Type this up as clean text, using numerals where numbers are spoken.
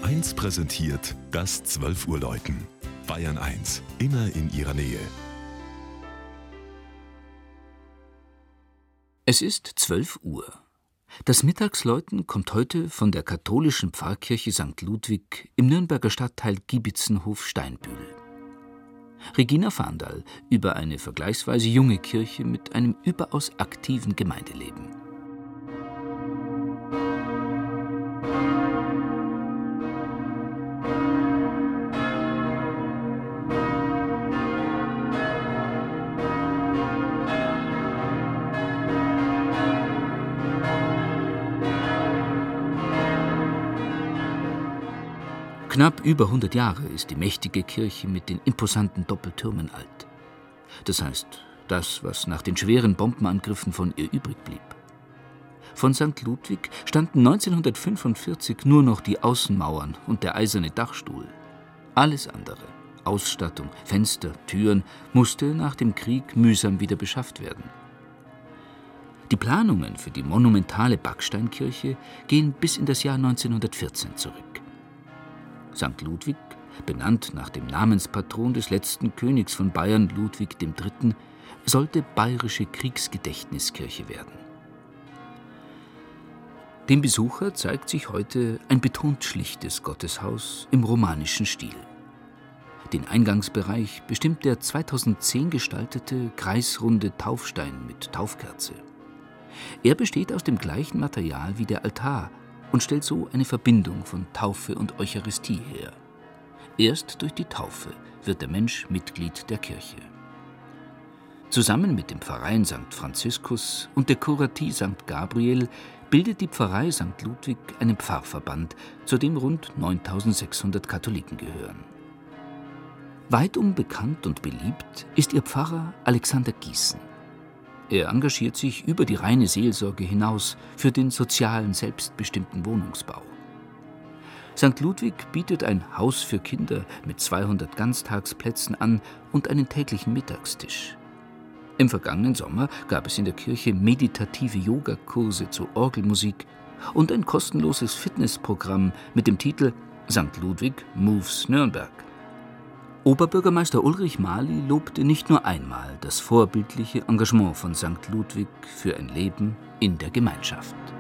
1 präsentiert das 12 Uhr Läuten. Bayern 1, immer in ihrer Nähe. Es ist 12 Uhr. Das Mittagsläuten kommt heute von der katholischen Pfarrkirche St. Ludwig im Nürnberger Stadtteil Giebitzenhof-Steinbühl. Regina Fahndal über eine vergleichsweise junge Kirche mit einem überaus aktiven Gemeindeleben. Knapp über 100 Jahre ist die mächtige Kirche mit den imposanten Doppeltürmen alt. Das heißt, das, was nach den schweren Bombenangriffen von ihr übrig blieb. Von St. Ludwig standen 1945 nur noch die Außenmauern und der eiserne Dachstuhl. Alles andere, Ausstattung, Fenster, Türen, musste nach dem Krieg mühsam wieder beschafft werden. Die Planungen für die monumentale Backsteinkirche gehen bis in das Jahr 1914 zurück. St. Ludwig, benannt nach dem Namenspatron des letzten Königs von Bayern, Ludwig III., sollte bayerische Kriegsgedächtniskirche werden. Dem Besucher zeigt sich heute ein betont schlichtes Gotteshaus im romanischen Stil. Den Eingangsbereich bestimmt der 2010 gestaltete kreisrunde Taufstein mit Taufkerze. Er besteht aus dem gleichen Material wie der Altar und stellt so eine Verbindung von Taufe und Eucharistie her. Erst durch die Taufe wird der Mensch Mitglied der Kirche. Zusammen mit dem Pfarreien St. Franziskus und der Kuratie St. Gabriel bildet die Pfarrei St. Ludwig einen Pfarrverband, zu dem rund 9600 Katholiken gehören. Weitum bekannt und beliebt ist ihr Pfarrer Alexander Gießen. Er engagiert sich über die reine Seelsorge hinaus für den sozialen, selbstbestimmten Wohnungsbau. St. Ludwig bietet ein Haus für Kinder mit 200 Ganztagsplätzen an und einen täglichen Mittagstisch. Im vergangenen Sommer gab es in der Kirche meditative Yogakurse zu Orgelmusik und ein kostenloses Fitnessprogramm mit dem Titel St. Ludwig Moves Nürnberg. Oberbürgermeister Ulrich Mali lobte nicht nur einmal das vorbildliche Engagement von St. Ludwig für ein Leben in der Gemeinschaft.